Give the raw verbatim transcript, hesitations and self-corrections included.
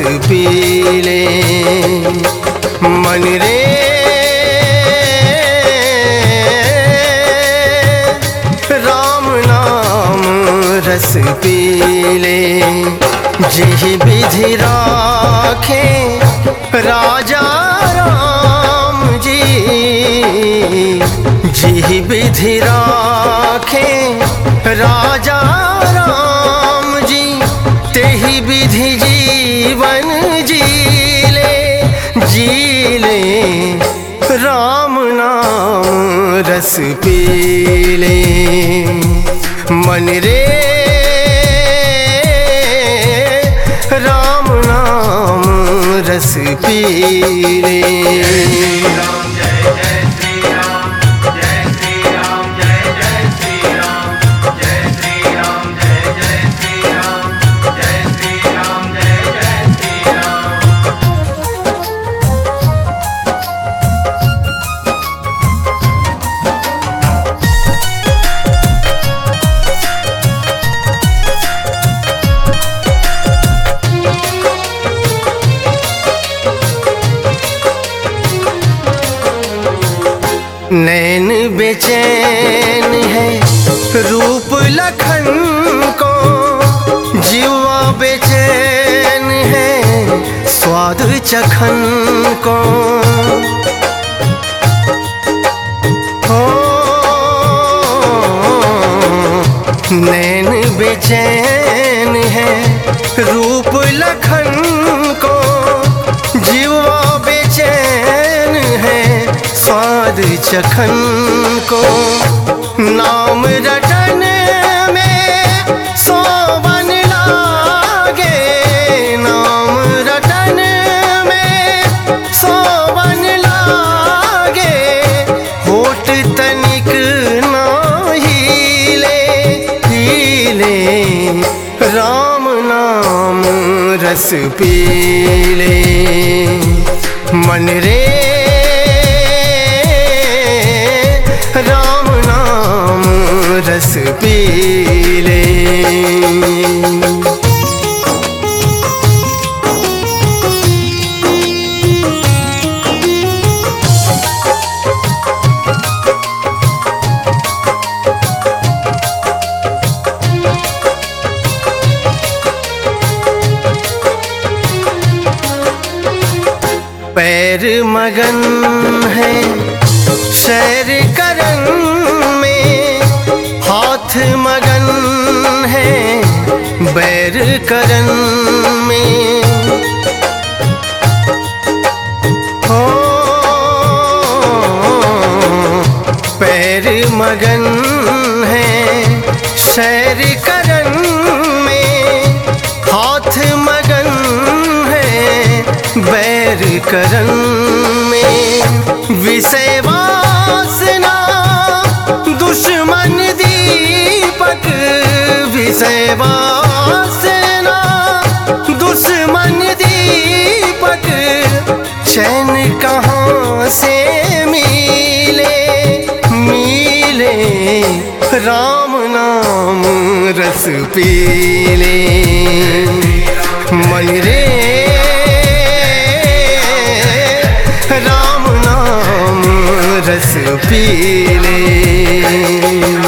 पीले। मन रे राम नाम रस पीले। जिहि विधि राखे राजा राम जी, जिहि विधि राखे राजा राम जी, तेहि विधि जीवन जीले जीले। राम नाम रस पीले। मन रे राम नाम रस पीले। नैन बेचैन है रूप लखन को, जीवा बेचैन है स्वाद चखन को। हो नैन बेचैन है रूप लखन को, जीवा बेचैन है स्वाद चखन को। नाम रटन में सोवन लागे, नाम रटन में सोवन लागे। होठ तनिक ना हिले हिले, राम नाम रस पीले। मन रे राम नाम रस पीले। पैर मगन है सैर करन में, हाथ मगन है बैर करन में। हो पैर मगन है सैर करन में, हाथ मगन है बैर करन में। विषय वासना दुश्मन दीपक, विषय वासना दुश्मन दीपक। चैन कहाँ से मिले मिले, राम नाम रस पीले। मन रे राम नाम रस पीले।